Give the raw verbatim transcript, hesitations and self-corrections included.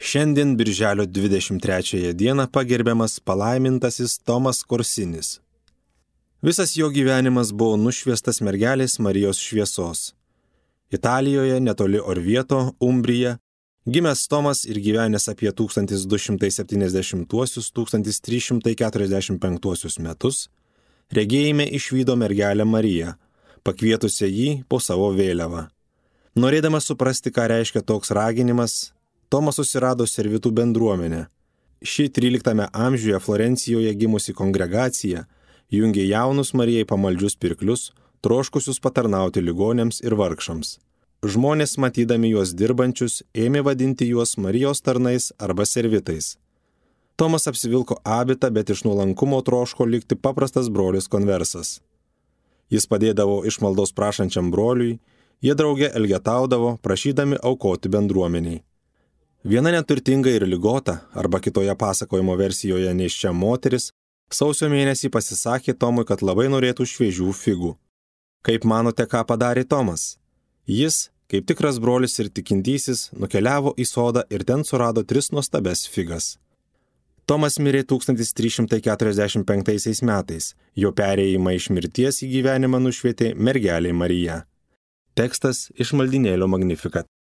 Šiandien birželio dvidešimt trečiąją dieną pagerbiamas palaimintasis Tomas Korsinis. Visas jo gyvenimas buvo nušviestas mergelės Marijos šviesos. Italijoje netoli Orvieto, Umbrija, gimęs Tomas ir gyvenęs apie tūkstantis du šimtai septyniasdešimtuosius - tūkstantis trys šimtai keturiasdešimt penktuosius metus, regėjime išvydo mergelę Mariją, pakvietusią jį po savo vėliavą. Norėdamas suprasti, ką reiškia toks raginimas, Tomas susirado servitų bendruomenę. Ši tryliktame amžiuje Florencijoje gimusi kongregacija jungė jaunus Marijai pamaldžius pirklius, troškusius patarnauti ligonėms ir vargšams. Žmonės, matydami juos dirbančius, ėmė vadinti juos Marijos tarnais arba servitais. Tomas apsivilko abitą, bet iš nuolankumo troško likti paprastas brolis konversas. Jis padėdavo išmaldos prašančiam broliui, jie drauge elgetaudavo, prašydami aukoti bendruomeniai. Viena neturtinga ir ligota, arba kitoje pasakojimo versijoje nėščia moteris, sausio mėnesį pasisakė Tomui, kad labai norėtų šviežių figų. Kaip manote, ką padarė Tomas? Jis, kaip tikras brolis ir tikintysis, nukeliavo į sodą ir ten surado tris nuostabias figas. Tomas mirė tūkstantis trys šimtai keturiasdešimt penktaisiais metais, jo perėjimą iš mirties į gyvenimą nušvietė mergelė Marija. Tekstas iš maldynėlio Magnificat.